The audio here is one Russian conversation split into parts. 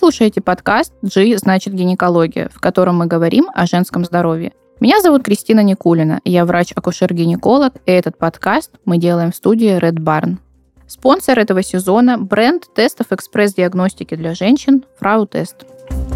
слушаете подкаст «G значит гинекология», в котором мы говорим о женском здоровье. Меня зовут Кристина Никулина, я врач-акушер-гинеколог, и этот подкаст мы делаем в студии Red Barn. Спонсор этого сезона – бренд тестов экспресс-диагностики для женщин Frau Test.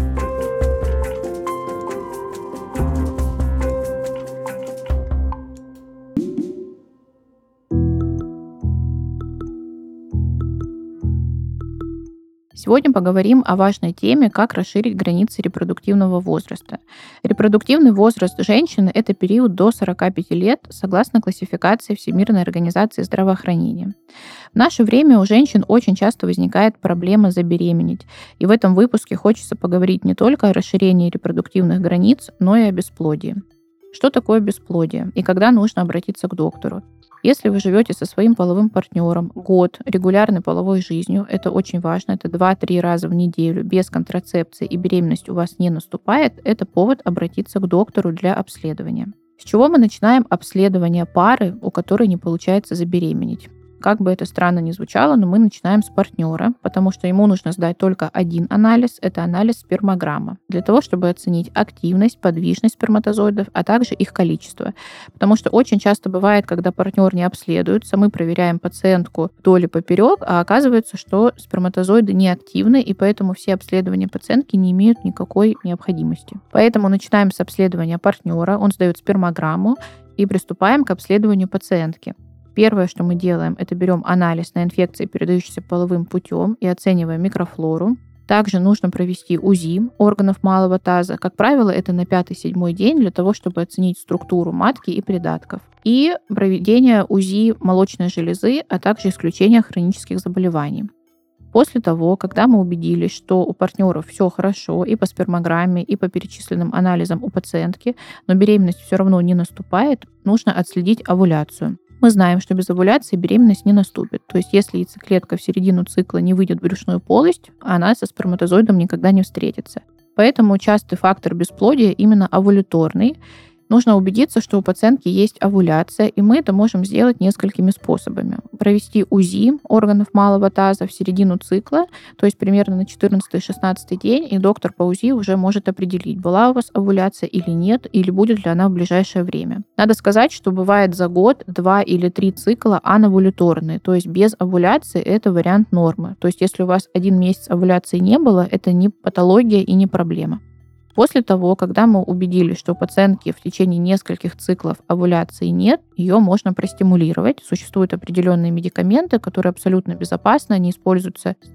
Сегодня поговорим о важной теме, как расширить границы репродуктивного возраста. Репродуктивный возраст женщины – это период до 45 лет, согласно классификации Всемирной организации здравоохранения. В наше время у женщин очень часто возникает проблема забеременеть, и в этом выпуске хочется поговорить не только о расширении репродуктивных границ, но и о бесплодии. Что такое бесплодие и когда нужно обратиться к доктору? Если вы живете со своим половым партнером год регулярной половой жизнью, это очень важно, это 2-3 раза в неделю, без контрацепции и беременность у вас не наступает, это повод обратиться к доктору для обследования. С чего мы начинаем обследование пары, у которой не получается забеременеть? Как бы это странно ни звучало, но мы начинаем с партнера, потому что ему нужно сдать только один анализ, это анализ спермограмма, для того, чтобы оценить активность, подвижность сперматозоидов, а также их количество. Потому что очень часто бывает, когда партнер не обследуется, мы проверяем пациентку вдоль и поперек, а оказывается, что сперматозоиды не активны, и поэтому все обследования пациентки не имеют никакой необходимости. Поэтому начинаем с обследования партнера, он сдает спермограмму, и приступаем к обследованию пациентки. Первое, что мы делаем, это берем анализ на инфекции, передающиеся половым путем, и оцениваем микрофлору. Также нужно провести УЗИ органов малого таза. Как правило, это на 5-7 день для того, чтобы оценить структуру матки и придатков. И проведение УЗИ молочной железы, а также исключение хронических заболеваний. После того, когда мы убедились, что у партнеров все хорошо и по спермограмме, и по перечисленным анализам у пациентки, но беременность все равно не наступает, нужно отследить овуляцию. Мы знаем, что без овуляции беременность не наступит. То есть если яйцеклетка в середину цикла не выйдет в брюшную полость, она со сперматозоидом никогда не встретится. Поэтому частый фактор бесплодия именно овуляторный. Нужно убедиться, что у пациентки есть овуляция, и мы это можем сделать несколькими способами. Провести УЗИ органов малого таза в середину цикла, то есть примерно на 14-16 день, и доктор по УЗИ уже может определить, была у вас овуляция или нет, или будет ли она в ближайшее время. Надо сказать, что бывает за год 2 или 3 цикла анавуляторные, то есть без овуляции это вариант нормы. То есть если у вас 1 месяц овуляции не было, это не патология и не проблема. После того, когда мы убедились, что у пациентки в течение нескольких циклов овуляции нет, ее можно простимулировать. Существуют определенные медикаменты, которые абсолютно безопасны, они используются с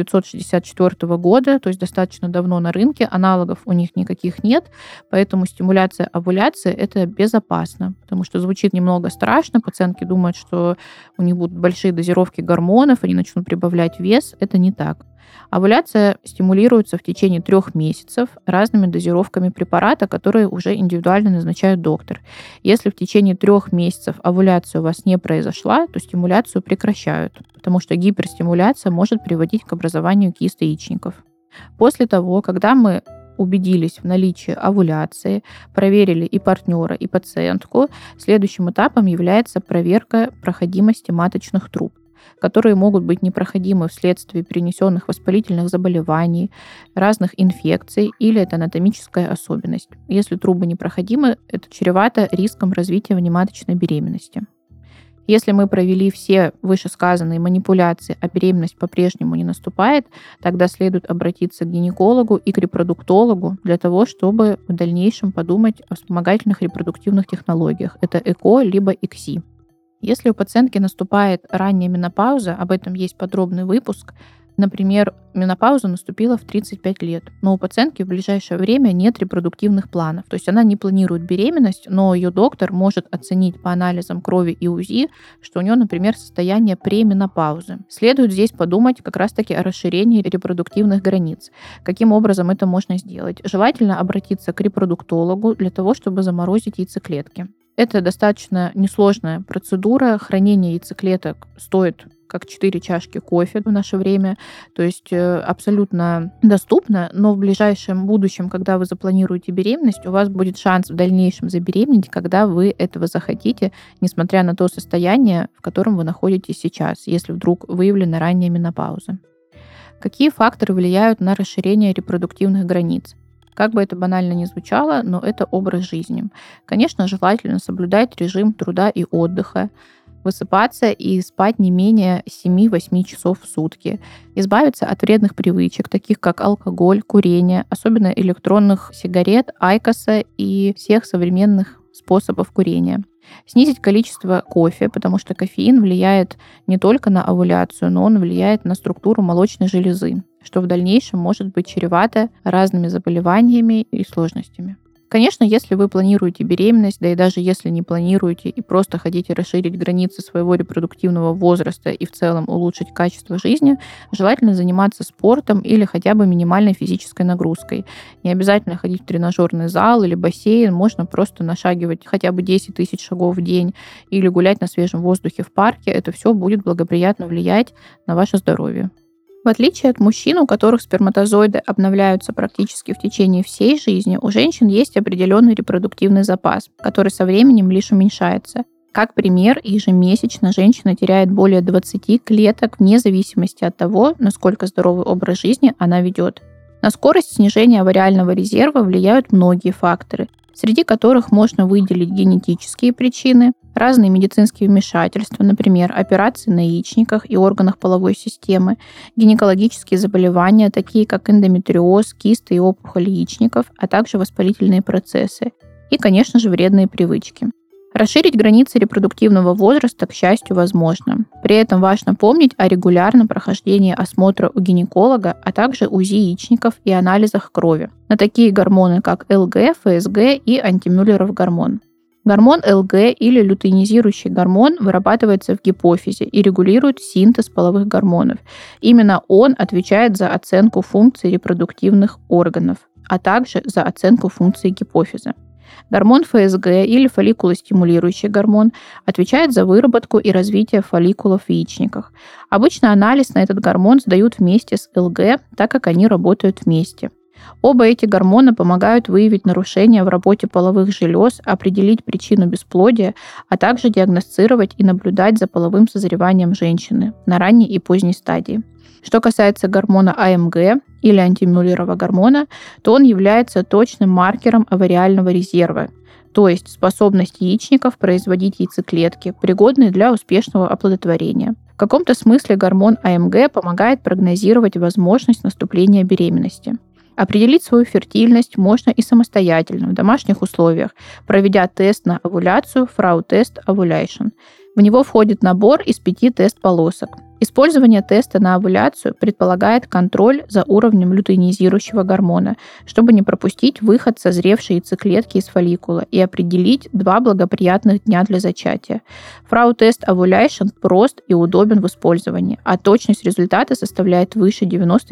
1964 года, то есть достаточно давно на рынке, аналогов у них никаких нет, поэтому стимуляция овуляции – это безопасно, потому что звучит немного страшно, пациентки думают, что у них будут большие дозировки гормонов, они начнут прибавлять вес, это не так. Овуляция стимулируется в течение 3 месяцев разными дозировками препарата, которые уже индивидуально назначает доктор. Если в течение 3 месяцев овуляция у вас не произошла, то стимуляцию прекращают, потому что гиперстимуляция может приводить к образованию кист яичников. После того, когда мы убедились в наличии овуляции, проверили и партнера, и пациентку, следующим этапом является проверка проходимости маточных труб, которые могут быть непроходимы вследствие перенесенных воспалительных заболеваний, разных инфекций или это анатомическая особенность. Если трубы непроходимы, это чревато риском развития внематочной беременности. Если мы провели все вышесказанные манипуляции, а беременность по-прежнему не наступает, тогда следует обратиться к гинекологу и к репродуктологу для того, чтобы в дальнейшем подумать о вспомогательных репродуктивных технологиях. Это ЭКО либо ИКСИ. Если у пациентки наступает ранняя менопауза, об этом есть подробный выпуск, например, менопауза наступила в 35 лет, но у пациентки в ближайшее время нет репродуктивных планов, то есть она не планирует беременность, но ее доктор может оценить по анализам крови и УЗИ, что у нее, например, состояние пременопаузы. Следует здесь подумать как раз-таки о расширении репродуктивных границ. Каким образом это можно сделать? Желательно обратиться к репродуктологу для того, чтобы заморозить яйцеклетки. Это достаточно несложная процедура. Хранение яйцеклеток стоит как 4 чашки кофе в наше время. То есть абсолютно доступно, но в ближайшем будущем, когда вы запланируете беременность, у вас будет шанс в дальнейшем забеременеть, когда вы этого захотите, несмотря на то состояние, в котором вы находитесь сейчас, если вдруг выявлена ранняя менопауза. Какие факторы влияют на расширение репродуктивных границ? Как бы это банально ни звучало, но это образ жизни. Конечно, желательно соблюдать режим труда и отдыха, высыпаться и спать не менее 7-8 часов в сутки, избавиться от вредных привычек, таких как алкоголь, курение, особенно электронных сигарет, айкоса и всех современных способов курения. Снизить количество кофе, потому что кофеин влияет не только на овуляцию, но он влияет на структуру молочной железы, что в дальнейшем может быть чревато разными заболеваниями и сложностями. Конечно, если вы планируете беременность, да и даже если не планируете и просто хотите расширить границы своего репродуктивного возраста и в целом улучшить качество жизни, желательно заниматься спортом или хотя бы минимальной физической нагрузкой. Не обязательно ходить в тренажерный зал или бассейн, можно просто нашагивать хотя бы 10 тысяч шагов в день или гулять на свежем воздухе в парке. Это все будет благоприятно влиять на ваше здоровье. В отличие от мужчин, у которых сперматозоиды обновляются практически в течение всей жизни, у женщин есть определенный репродуктивный запас, который со временем лишь уменьшается. Как пример, ежемесячно женщина теряет более 20 клеток вне зависимости от того, насколько здоровый образ жизни она ведет. На скорость снижения овариального резерва влияют многие факторы, среди которых можно выделить генетические причины, разные медицинские вмешательства, например, операции на яичниках и органах половой системы, гинекологические заболевания, такие как эндометриоз, кисты и опухоли яичников, а также воспалительные процессы и, конечно же, вредные привычки. Расширить границы репродуктивного возраста, к счастью, возможно. При этом важно помнить о регулярном прохождении осмотра у гинеколога, а также УЗИ яичников и анализах крови на такие гормоны, как ЛГ, ФСГ и антимюллеров гормон. Гормон ЛГ или лютеинизирующий гормон вырабатывается в гипофизе и регулирует синтез половых гормонов. Именно он отвечает за оценку функций репродуктивных органов, а также за оценку функций гипофиза. Гормон ФСГ или фолликулостимулирующий гормон отвечает за выработку и развитие фолликулов в яичниках. Обычно анализ на этот гормон сдают вместе с ЛГ, так как они работают вместе. Оба эти гормона помогают выявить нарушения в работе половых желез, определить причину бесплодия, а также диагностировать и наблюдать за половым созреванием женщины на ранней и поздней стадии. Что касается гормона АМГ или антимюллерова гормона, то он является точным маркером овариального резерва, то есть способность яичников производить яйцеклетки, пригодные для успешного оплодотворения. В каком-то смысле гормон АМГ помогает прогнозировать возможность наступления беременности. Определить свою фертильность можно и самостоятельно в домашних условиях, проведя тест на овуляцию Frau-Test Ovulation. В него входит набор из 5 тест-полосок. Использование теста на овуляцию предполагает контроль за уровнем лютеинизирующего гормона, чтобы не пропустить выход созревшей яйцеклетки из фолликула и определить 2 благоприятных дня для зачатия. Frau-Test Ovulation прост и удобен в использовании, а точность результата составляет выше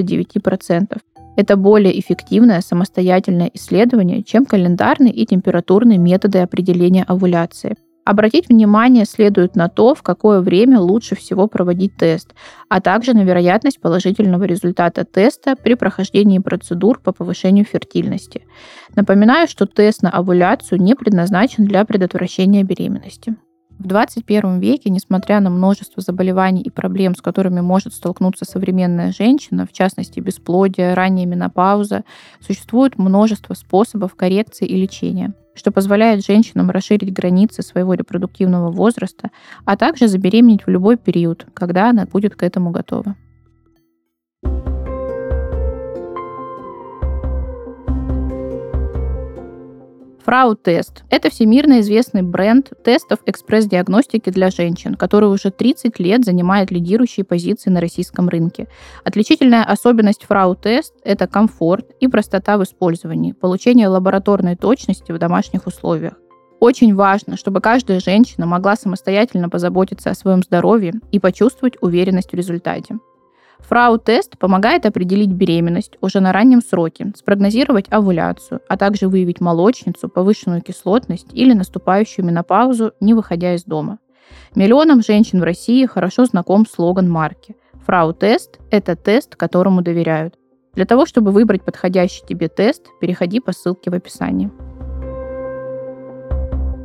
99%. Это более эффективное самостоятельное исследование, чем календарные и температурные методы определения овуляции. Обратить внимание следует на то, в какое время лучше всего проводить тест, а также на вероятность положительного результата теста при прохождении процедур по повышению фертильности. Напоминаю, что тест на овуляцию не предназначен для предотвращения беременности. В 21 веке, несмотря на множество заболеваний и проблем, с которыми может столкнуться современная женщина, в частности бесплодие, ранняя менопауза, существует множество способов коррекции и лечения, что позволяет женщинам расширить границы своего репродуктивного возраста, а также забеременеть в любой период, когда она будет к этому готова. Frau-Test – это всемирно известный бренд тестов экспресс-диагностики для женщин, который уже 30 лет занимает лидирующие позиции на российском рынке. Отличительная особенность Frau-Test – это комфорт и простота в использовании, получение лабораторной точности в домашних условиях. Очень важно, чтобы каждая женщина могла самостоятельно позаботиться о своем здоровье и почувствовать уверенность в результате. Frau-Test помогает определить беременность уже на раннем сроке, спрогнозировать овуляцию, а также выявить молочницу, повышенную кислотность или наступающую менопаузу, не выходя из дома. Миллионам женщин в России хорошо знаком слоган марки «Frau-Test – это тест, которому доверяют». Для того, чтобы выбрать подходящий тебе тест, переходи по ссылке в описании.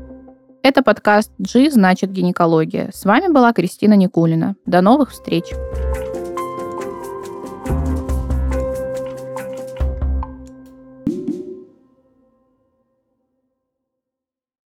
Это подкаст «G значит гинекология». С вами была Кристина Никулина. До новых встреч!